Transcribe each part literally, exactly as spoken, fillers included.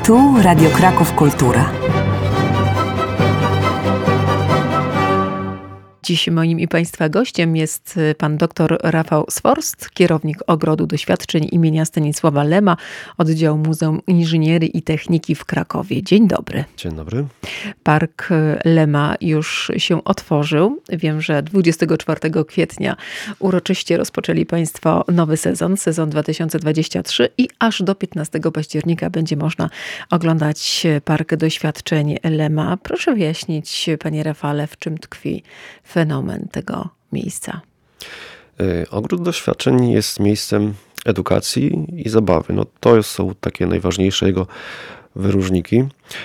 Tu Radio Kraków Kultura. Dziś moim i Państwa gościem jest pan dr Rafał Sforst, kierownik Ogrodu Doświadczeń imienia Stanisława Lema, oddziału Muzeum Inżynierii i Techniki w Krakowie. Dzień dobry. Dzień dobry. Park Lema już się otworzył. Wiem, że dwudziestego czwartego kwietnia uroczyście rozpoczęli Państwo nowy sezon, sezon dwa tysiące dwudziesty trzeci i aż do piętnastego października będzie można oglądać Park Doświadczeń Lema. Proszę wyjaśnić, panie Rafale, w czym tkwi fenomen tego miejsca? Ogród Doświadczeń jest miejscem edukacji i zabawy. No to są takie najważniejsze jego wyróżniki.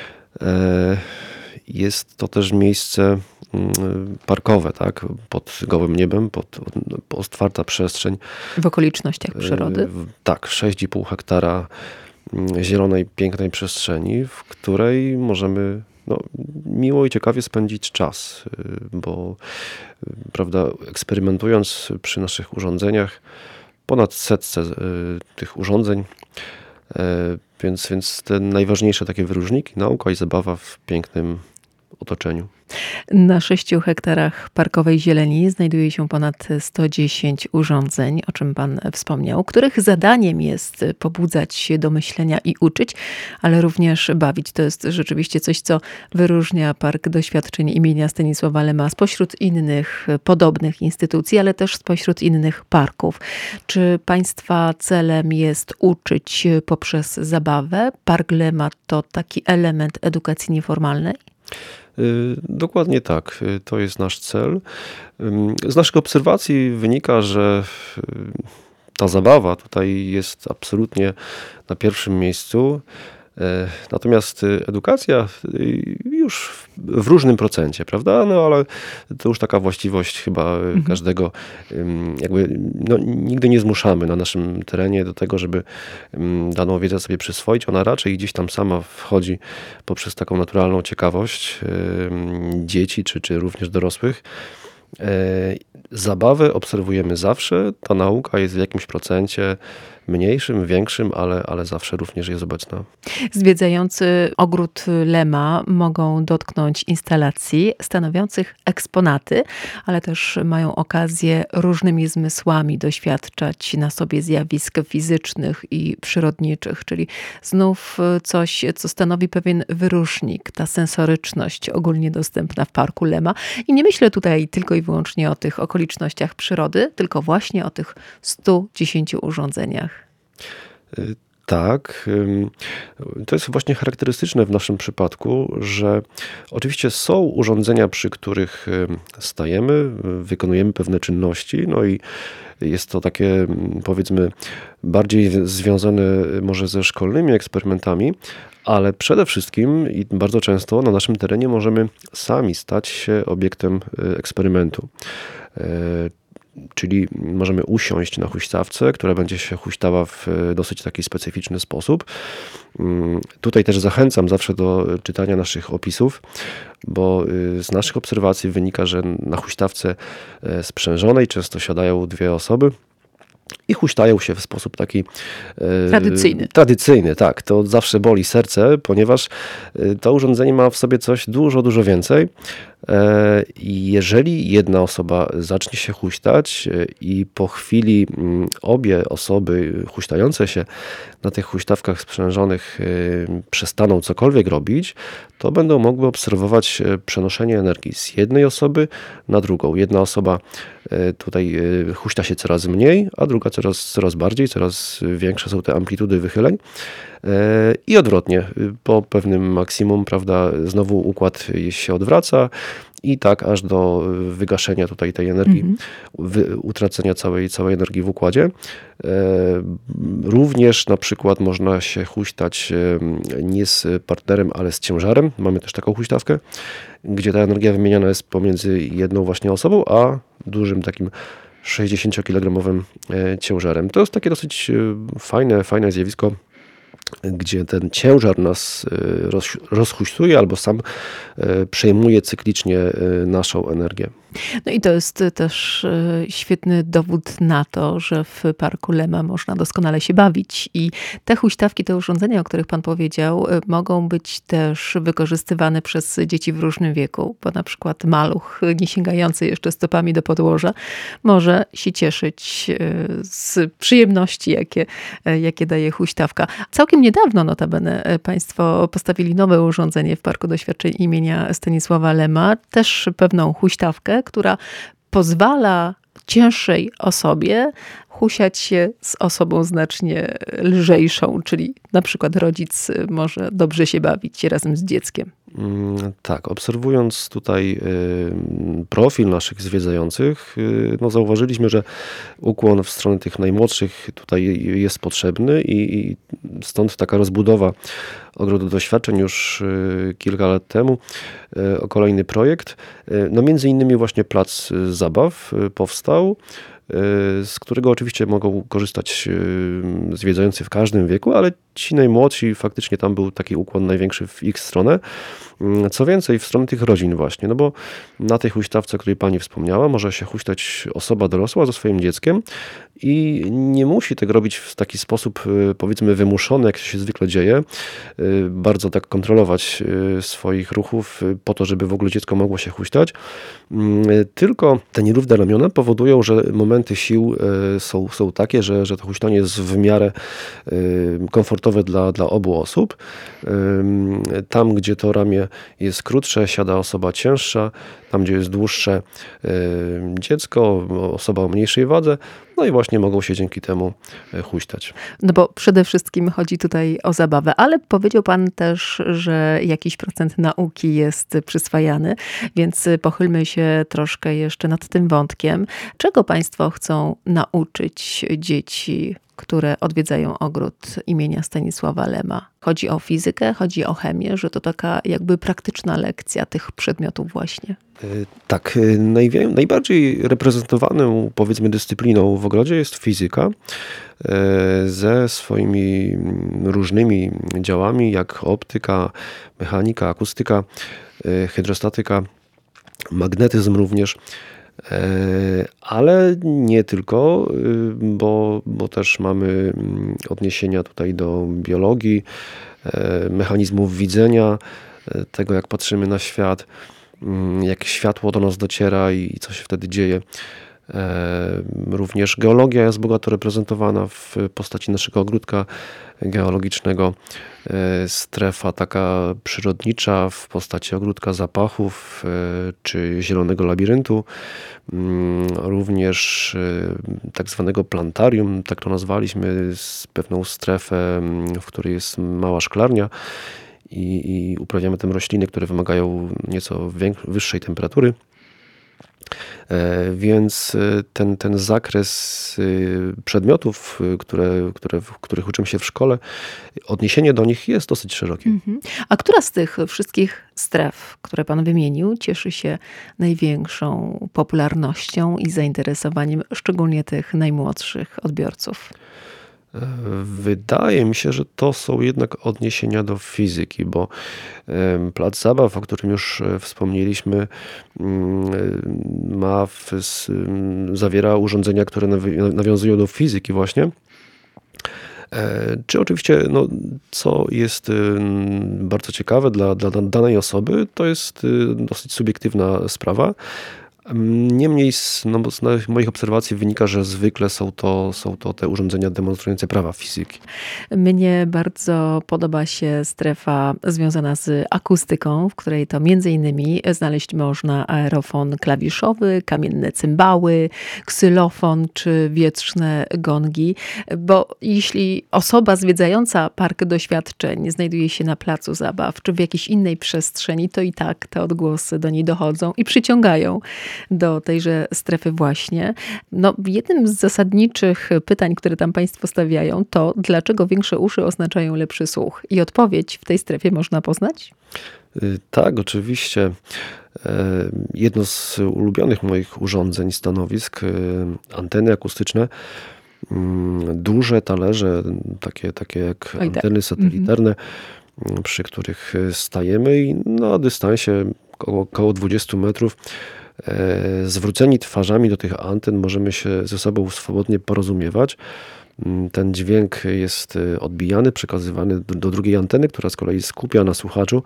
Jest to też miejsce parkowe, tak? Pod gołym niebem, pod, pod otwarta przestrzeń. W okolicznościach przyrody? Tak, sześć i pół hektara zielonej, pięknej przestrzeni, w której możemy no, miło i ciekawie spędzić czas, bo prawda, eksperymentując przy naszych urządzeniach, ponad setce tych urządzeń, więc, więc te najważniejsze takie wyróżniki, nauka i zabawa w pięknym otoczeniu. Na sześciu hektarach parkowej zieleni znajduje się ponad sto dziesięć urządzeń, o czym pan wspomniał, których zadaniem jest pobudzać się do myślenia i uczyć, ale również bawić. To jest rzeczywiście coś, co wyróżnia Park Doświadczeń imienia Stanisława Lema spośród innych podobnych instytucji, ale też spośród innych parków. Czy państwa celem jest uczyć poprzez zabawę? Park Lema to taki element edukacji nieformalnej? Dokładnie tak. To jest nasz cel. Z naszych obserwacji wynika, że ta zabawa tutaj jest absolutnie na pierwszym miejscu. Natomiast edukacja już w różnym procencie, prawda? No ale to już taka właściwość chyba mhm. każdego. Jakby no, nigdy nie zmuszamy na naszym terenie do tego, żeby daną wiedzę sobie przyswoić. Ona raczej gdzieś tam sama wchodzi poprzez taką naturalną ciekawość dzieci czy, czy również dorosłych. Zabawę obserwujemy zawsze. Ta nauka jest w jakimś procencie mniejszym, większym, ale, ale zawsze również jest obecna. Zwiedzający ogród Lema mogą dotknąć instalacji stanowiących eksponaty, ale też mają okazję różnymi zmysłami doświadczać na sobie zjawisk fizycznych i przyrodniczych, czyli znów coś, co stanowi pewien wyróżnik, ta sensoryczność ogólnie dostępna w Parku Lema. I nie myślę tutaj tylko i wyłącznie o tych okolicznościach przyrody, tylko właśnie o tych stu dziesięciu urządzeniach. Tak. To jest właśnie charakterystyczne w naszym przypadku, że oczywiście są urządzenia, przy których stajemy, wykonujemy pewne czynności, no i jest to takie, powiedzmy, bardziej związane może ze szkolnymi eksperymentami, ale przede wszystkim i bardzo często na naszym terenie możemy sami stać się obiektem eksperymentu. Czyli możemy usiąść na huśtawce, która będzie się huśtała w dosyć taki specyficzny sposób. Tutaj też zachęcam zawsze do czytania naszych opisów, bo z naszych obserwacji wynika, że na huśtawce sprzężonej często siadają dwie osoby i huśtają się w sposób taki tradycyjny. E, tradycyjny, tak. To zawsze boli serce, ponieważ to urządzenie ma w sobie coś dużo, dużo więcej. E, jeżeli jedna osoba zacznie się huśtać i po chwili obie osoby huśtające się na tych huśtawkach sprzężonych e, przestaną cokolwiek robić, to będą mogły obserwować przenoszenie energii z jednej osoby na drugą. Jedna osoba e, tutaj e, huśta się coraz mniej, a druga coraz, coraz bardziej, coraz większe są te amplitudy wychyleń. I odwrotnie, po pewnym maksimum, prawda, znowu układ się odwraca i tak aż do wygaszenia tutaj tej energii, mhm. wy, utracenia całej, całej energii w układzie. Również na przykład można się huśtać nie z partnerem, ale z ciężarem. Mamy też taką huśtawkę, gdzie ta energia wymieniana jest pomiędzy jedną właśnie osobą, a dużym takim sześćdziesięciokilogramowym ciężarem. To jest takie dosyć fajne, fajne zjawisko gdzie ten ciężar nas roz, rozhuśtuje albo sam przejmuje cyklicznie naszą energię. No i to jest też świetny dowód na to, że w Parku Lema można doskonale się bawić i te huśtawki, te urządzenia, o których pan powiedział, mogą być też wykorzystywane przez dzieci w różnym wieku, bo na przykład maluch nie sięgający jeszcze stopami do podłoża może się cieszyć z przyjemności, jakie, jakie daje huśtawka. Całkiem niedawno notabene państwo postawili nowe urządzenie w Parku Doświadczeń imienia Stanisława Lema, też pewną huśtawkę, która pozwala cięższej osobie husiać się z osobą znacznie lżejszą, czyli na przykład rodzic może dobrze się bawić razem z dzieckiem. Tak, obserwując tutaj profil naszych zwiedzających, no zauważyliśmy, że ukłon w stronę tych najmłodszych tutaj jest potrzebny i stąd taka rozbudowa Ogrodu Doświadczeń już kilka lat temu o kolejny projekt. No między innymi właśnie plac zabaw powstał, z którego oczywiście mogą korzystać zwiedzający w każdym wieku, ale ci najmłodsi, faktycznie tam był taki ukłon największy w ich stronę. Co więcej, w stronę tych rodzin właśnie, no bo na tej huśtawce, o której pani wspomniała, może się huśtać osoba dorosła ze swoim dzieckiem i nie musi tego robić w taki sposób, powiedzmy, wymuszony, jak się zwykle dzieje. Bardzo tak kontrolować swoich ruchów po to, żeby w ogóle dziecko mogło się huśtać. Tylko te nierówne ramiona powodują, że momenty sił są, są takie, że, że to huśtanie jest w miarę komfortowe dla, dla obu osób. Tam, gdzie to ramię jest krótsze, siada osoba cięższa. Tam, gdzie jest dłuższe, dziecko, osoba o mniejszej wadze. No i właśnie mogą się dzięki temu huśtać. No bo przede wszystkim chodzi tutaj o zabawę, ale powiedział pan też, że jakiś procent nauki jest przyswajany, więc pochylmy się troszkę jeszcze nad tym wątkiem. Czego państwo chcą nauczyć dzieci, które odwiedzają ogród imienia Stanisława Lema? Chodzi o fizykę, chodzi o chemię, że to taka jakby praktyczna lekcja tych przedmiotów właśnie. Tak, najwię- najbardziej reprezentowaną, powiedzmy, dyscypliną w ogrodzie jest fizyka ze swoimi różnymi działami, jak optyka, mechanika, akustyka, hydrostatyka, magnetyzm również. Ale nie tylko, bo, bo też mamy odniesienia tutaj do biologii, mechanizmów widzenia, tego jak patrzymy na świat, jak światło do nas dociera i co się wtedy dzieje. Również geologia jest bogato reprezentowana w postaci naszego ogródka geologicznego. Strefa taka przyrodnicza w postaci ogródka zapachów czy zielonego labiryntu. Również tak zwanego plantarium, tak to nazwaliśmy, z pewną strefę, w której jest mała szklarnia. I, i uprawiamy tam rośliny, które wymagają nieco większej, wyższej temperatury. Więc ten, ten zakres przedmiotów, które, które, których uczymy się w szkole, odniesienie do nich jest dosyć szerokie. Mhm. A która z tych wszystkich stref, które pan wymienił, cieszy się największą popularnością i zainteresowaniem, szczególnie tych najmłodszych odbiorców? Wydaje mi się, że to są jednak odniesienia do fizyki, bo plac zabaw, o którym już wspomnieliśmy, ma w, zawiera urządzenia, które nawiązują do fizyki właśnie. Czy oczywiście, no, co jest bardzo ciekawe dla, dla danej osoby, to jest dosyć subiektywna sprawa. Niemniej z, no, z moich obserwacji wynika, że zwykle są to, są to te urządzenia demonstrujące prawa fizyki. Mnie bardzo podoba się strefa związana z akustyką, w której to między innymi znaleźć można aerofon klawiszowy, kamienne cymbały, ksylofon czy wietrzne gongi, bo jeśli osoba zwiedzająca park doświadczeń znajduje się na placu zabaw czy w jakiejś innej przestrzeni, to i tak te odgłosy do niej dochodzą i przyciągają do tejże strefy właśnie. No, jednym z zasadniczych pytań, które tam państwo stawiają, to dlaczego większe uszy oznaczają lepszy słuch? I odpowiedź w tej strefie można poznać? Tak, oczywiście. Jedno z ulubionych moich urządzeń, stanowisk, anteny akustyczne, duże talerze, takie, takie jak Oj, tak. anteny Mhm. satelitarne, przy których stajemy i na dystansie około, około dwudziestu metrów e, zwróceni twarzami do tych anten możemy się ze sobą swobodnie porozumiewać. Ten dźwięk jest odbijany, przekazywany do, do drugiej anteny, która z kolei skupia na słuchaczu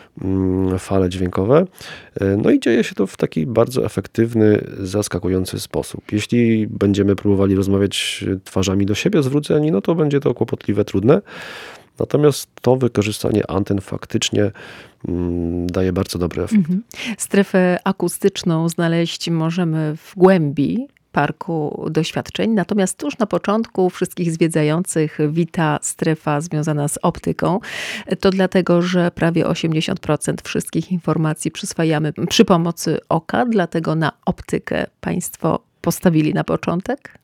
fale dźwiękowe. No i dzieje się to w taki bardzo efektywny, zaskakujący sposób. Jeśli będziemy próbowali rozmawiać twarzami do siebie zwróceni, no to będzie to kłopotliwe, trudne. Natomiast to wykorzystanie anten faktycznie mm, daje bardzo dobry efekt. Mhm. Strefę akustyczną znaleźć możemy w głębi parku doświadczeń, natomiast tuż na początku wszystkich zwiedzających wita strefa związana z optyką. To dlatego, że prawie osiemdziesiąt procent wszystkich informacji przyswajamy przy pomocy oka, dlatego na optykę Państwo postawili na początek?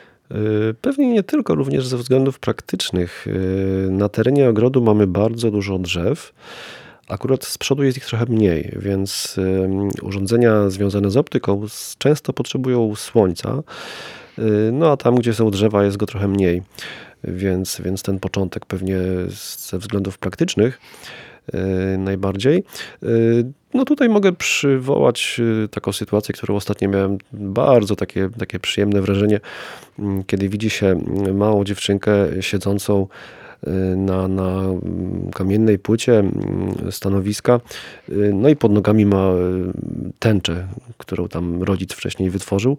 Pewnie nie tylko, również ze względów praktycznych. Na terenie ogrodu mamy bardzo dużo drzew. Akurat z przodu jest ich trochę mniej, więc urządzenia związane z optyką często potrzebują słońca. No a tam, gdzie są drzewa, jest go trochę mniej. Więc, więc ten początek pewnie ze względów praktycznych najbardziej. No tutaj mogę przywołać taką sytuację, którą ostatnio miałem bardzo takie, takie przyjemne wrażenie, kiedy widzi się małą dziewczynkę siedzącą na, na kamiennej płycie stanowiska, no i pod nogami ma tęczę, którą tam rodzic wcześniej wytworzył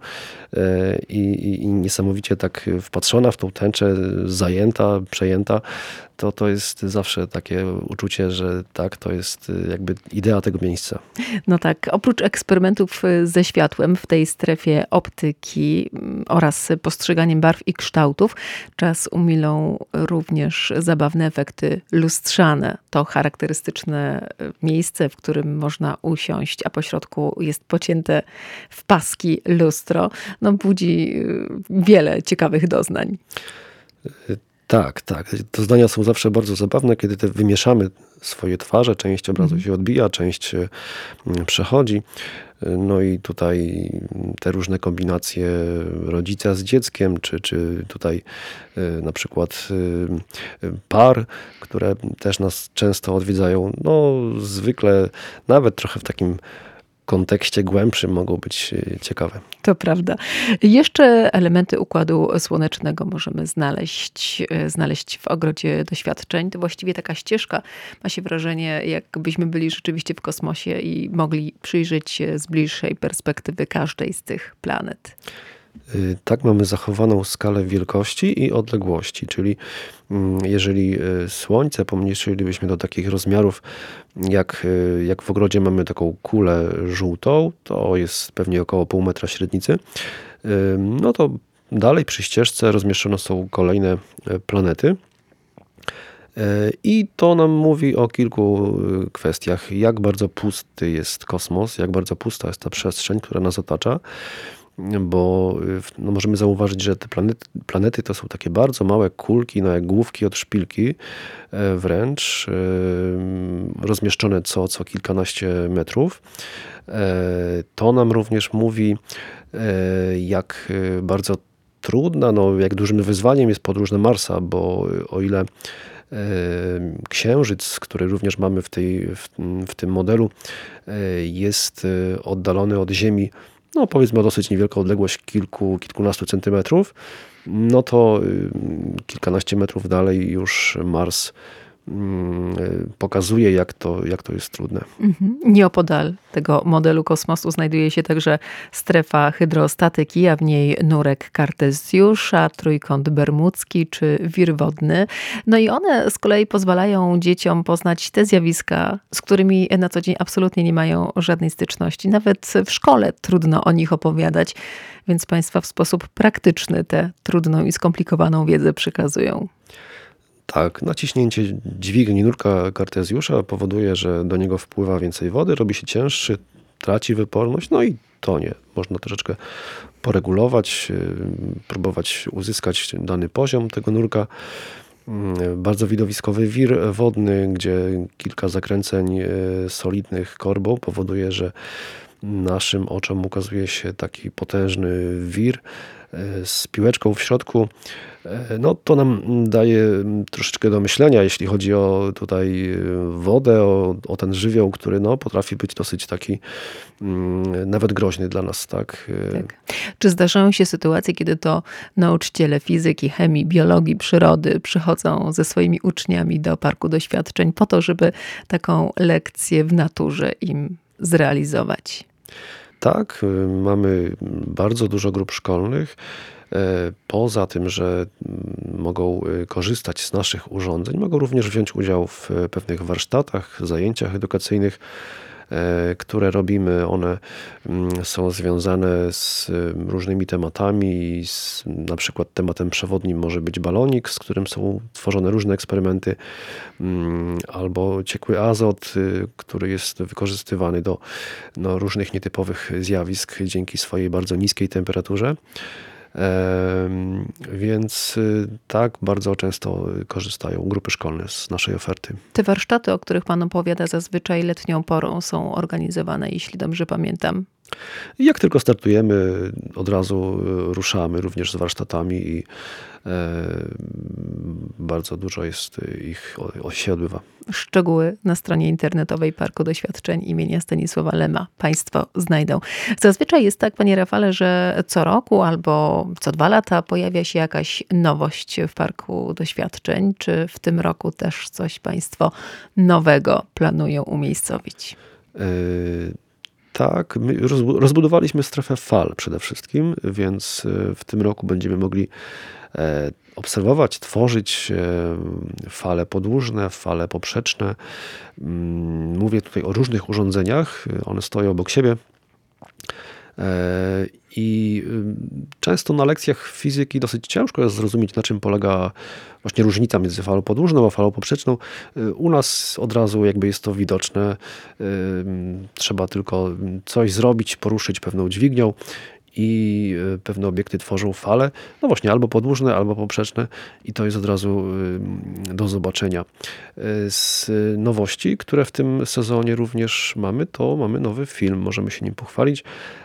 i, i, i niesamowicie tak wpatrzona w tą tęczę, zajęta, przejęta. To, to jest zawsze takie uczucie, że tak, to jest jakby idea tego miejsca. No tak, oprócz eksperymentów ze światłem w tej strefie optyki oraz postrzeganiem barw i kształtów, czas umilą również zabawne efekty lustrzane. To charakterystyczne miejsce, w którym można usiąść, a pośrodku jest pocięte w paski lustro. No budzi wiele ciekawych doznań. Tak, tak. Doznania są zawsze bardzo zabawne, kiedy te wymieszamy swoje twarze. Część obrazu się odbija, część przechodzi. No i tutaj te różne kombinacje rodzica z dzieckiem, czy, czy tutaj na przykład par, które też nas często odwiedzają. No zwykle nawet trochę w takim kontekście głębszym mogą być ciekawe. To prawda. Jeszcze elementy układu słonecznego możemy znaleźć, znaleźć w ogrodzie doświadczeń. To właściwie taka ścieżka. Ma się wrażenie, jakbyśmy byli rzeczywiście w kosmosie i mogli przyjrzeć się z bliższej perspektywy każdej z tych planet. Tak, mamy zachowaną skalę wielkości i odległości, czyli jeżeli Słońce pomniejszylibyśmy do takich rozmiarów, jak, jak w ogrodzie mamy taką kulę żółtą, to jest pewnie około pół metra średnicy, no to dalej przy ścieżce rozmieszczone są kolejne planety. I to nam mówi o kilku kwestiach, jak bardzo pusty jest kosmos, jak bardzo pusta jest ta przestrzeń, która nas otacza. Bo no, możemy zauważyć, że te planety, planety to są takie bardzo małe kulki, no jak główki od szpilki wręcz, rozmieszczone co, co kilkanaście metrów. To nam również mówi, jak bardzo trudna, no jak dużym wyzwaniem jest podróż na Marsa, bo o ile Księżyc, który również mamy w, tej, w, w tym modelu, jest oddalony od Ziemi, no powiedzmy o dosyć niewielką odległość kilku, kilkunastu centymetrów, no to kilkanaście metrów dalej już Mars pokazuje, jak to, jak to jest trudne. Mhm. Nieopodal tego modelu kosmosu znajduje się także strefa hydrostatyki, a w niej nurek Kartezjusza, trójkąt bermudzki czy wir wodny. No i one z kolei pozwalają dzieciom poznać te zjawiska, z którymi na co dzień absolutnie nie mają żadnej styczności. Nawet w szkole trudno o nich opowiadać, więc Państwa w sposób praktyczny tę trudną i skomplikowaną wiedzę przekazują. Tak, naciśnięcie dźwigni nurka Kartezjusza powoduje, że do niego wpływa więcej wody, robi się cięższy, traci wyporność, no i tonie. Można troszeczkę poregulować, próbować uzyskać dany poziom tego nurka. Bardzo widowiskowy wir wodny, gdzie kilka zakręceń solidnych korbą powoduje, że naszym oczom ukazuje się taki potężny wir, z piłeczką w środku, no to nam daje troszeczkę do myślenia, jeśli chodzi o tutaj wodę, o, o ten żywioł, który no, potrafi być dosyć taki mm, nawet groźny dla nas, tak? Tak. Czy zdarzają się sytuacje, kiedy to nauczyciele fizyki, chemii, biologii, przyrody przychodzą ze swoimi uczniami do parku doświadczeń po to, żeby taką lekcję w naturze im zrealizować? Tak, mamy bardzo dużo grup szkolnych. Poza tym, że mogą korzystać z naszych urządzeń, mogą również wziąć udział w pewnych warsztatach, zajęciach edukacyjnych, które robimy. One są związane z różnymi tematami. Z, na przykład tematem przewodnim może być balonik, z którym są tworzone różne eksperymenty, albo ciekły azot, który jest wykorzystywany do no, różnych nietypowych zjawisk dzięki swojej bardzo niskiej temperaturze. Więc tak, bardzo często korzystają grupy szkolne z naszej oferty. Te warsztaty, o których pan opowiada, zazwyczaj letnią porą są organizowane, jeśli dobrze pamiętam. Jak tylko startujemy, od razu ruszamy również z warsztatami i bardzo dużo jest ich, się odbywa. Szczegóły na stronie internetowej Parku Doświadczeń imienia Stanisława Lema państwo znajdą. Zazwyczaj jest tak, panie Rafale, że co roku albo co dwa lata pojawia się jakaś nowość w Parku Doświadczeń. Czy w tym roku też coś państwo nowego planują umiejscowić? Y- Tak, my rozbudowaliśmy strefę fal przede wszystkim, więc w tym roku będziemy mogli obserwować, tworzyć fale podłużne, fale poprzeczne. Mówię tutaj o różnych urządzeniach, one stoją obok siebie. I często na lekcjach fizyki dosyć ciężko jest zrozumieć, na czym polega właśnie różnica między falą podłużną a falą poprzeczną. U nas od razu jakby jest to widoczne. Trzeba tylko coś zrobić, poruszyć pewną dźwignią i pewne obiekty tworzą fale, no właśnie albo podłużne, albo poprzeczne i to jest od razu do zobaczenia. Z nowości, które w tym sezonie również mamy, to mamy nowy film, możemy się nim pochwalić.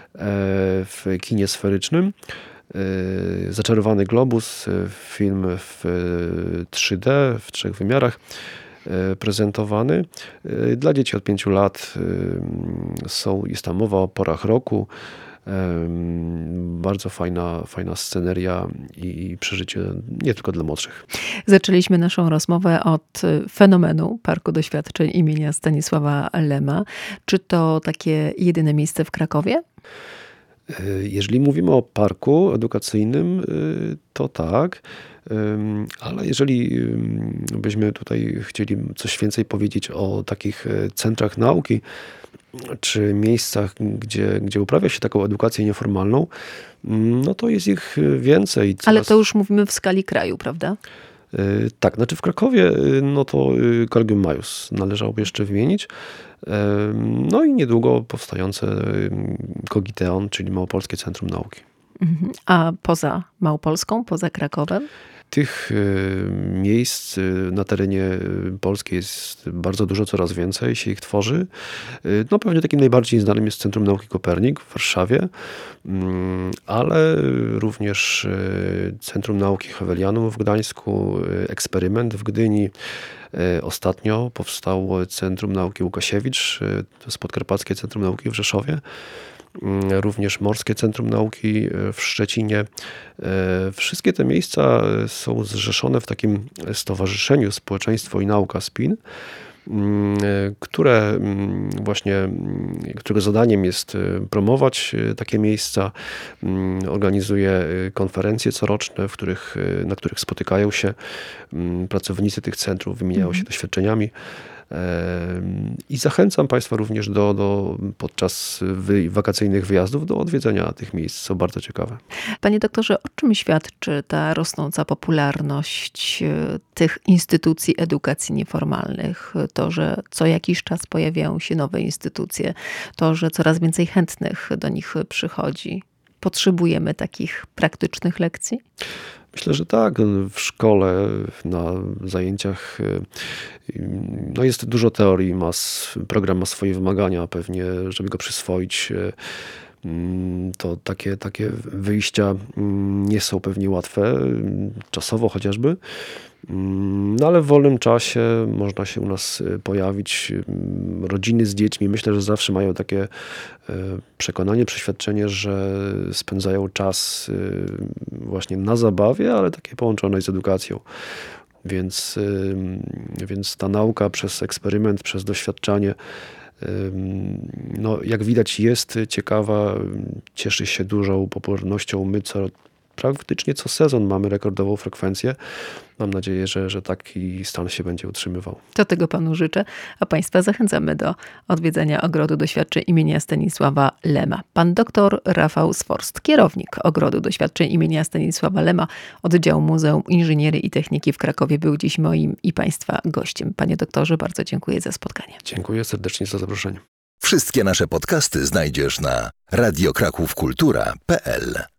W kinie sferycznym. Zaczarowany globus, film w trzy D, w trzech wymiarach prezentowany. Dla dzieci od pięciu lat są, jest tam mowa o porach roku. Bardzo fajna, fajna sceneria i przeżycie nie tylko dla młodszych. Zaczęliśmy naszą rozmowę od fenomenu Parku Doświadczeń imienia Stanisława Lema. Czy to takie jedyne miejsce w Krakowie? Jeżeli mówimy o parku edukacyjnym, to tak, ale jeżeli byśmy tutaj chcieli coś więcej powiedzieć o takich centrach nauki, czy miejscach, gdzie, gdzie uprawia się taką edukację nieformalną, no to jest ich więcej. Coraz... Ale to już mówimy w skali kraju, prawda? Tak, znaczy w Krakowie no to Collegium Majus należałoby jeszcze wymienić. No i niedługo powstające Kogiteon, czyli Małopolskie Centrum Nauki. A poza Małopolską, poza Krakowem? Tych miejsc na terenie Polski jest bardzo dużo, coraz więcej się ich tworzy. No pewnie takim najbardziej znanym jest Centrum Nauki Kopernik w Warszawie, ale również Centrum Nauki Hewelianum w Gdańsku, Eksperyment w Gdyni. Ostatnio powstało Centrum Nauki Łukasiewicz, to jest Podkarpackie Centrum Nauki w Rzeszowie. Również Morskie Centrum Nauki w Szczecinie. Wszystkie te miejsca są zrzeszone w takim stowarzyszeniu Społeczeństwo i Nauka SPIN, które właśnie, którego zadaniem jest promować takie miejsca, organizuje konferencje coroczne, w których, na których spotykają się pracownicy tych centrów, wymieniają się doświadczeniami. I zachęcam Państwa również do, do podczas wy, wakacyjnych wyjazdów do odwiedzenia tych miejsc. Są bardzo ciekawe. Panie doktorze, o czym świadczy ta rosnąca popularność tych instytucji edukacji nieformalnych? To, że co jakiś czas pojawiają się nowe instytucje, to, że coraz więcej chętnych do nich przychodzi. Potrzebujemy takich praktycznych lekcji? Myślę, że tak. W szkole, na zajęciach no jest dużo teorii, ma, program ma swoje wymagania pewnie, żeby go przyswoić. To takie, takie wyjścia nie są pewnie łatwe, czasowo chociażby. No ale w wolnym czasie można się u nas pojawić. Rodziny z dziećmi myślę, że zawsze mają takie przekonanie, przeświadczenie, że spędzają czas właśnie na zabawie, ale takiej połączonej z edukacją. Więc, więc ta nauka przez eksperyment, przez doświadczanie, no, jak widać, jest ciekawa, cieszy się dużą popularnością. My co, praktycznie co sezon mamy rekordową frekwencję. Mam nadzieję, że, że taki stan się będzie utrzymywał. To tego panu życzę, a państwa zachęcamy do odwiedzenia Ogrodu Doświadczeń imienia Stanisława Lema. Pan doktor Rafał Sforst, kierownik Ogrodu Doświadczeń imienia Stanisława Lema, oddziału Muzeum Inżynierii i Techniki w Krakowie, był dziś moim i państwa gościem. Panie doktorze, bardzo dziękuję za spotkanie. Dziękuję serdecznie za zaproszenie. Wszystkie nasze podcasty znajdziesz na radio kraków kultura kropka p l.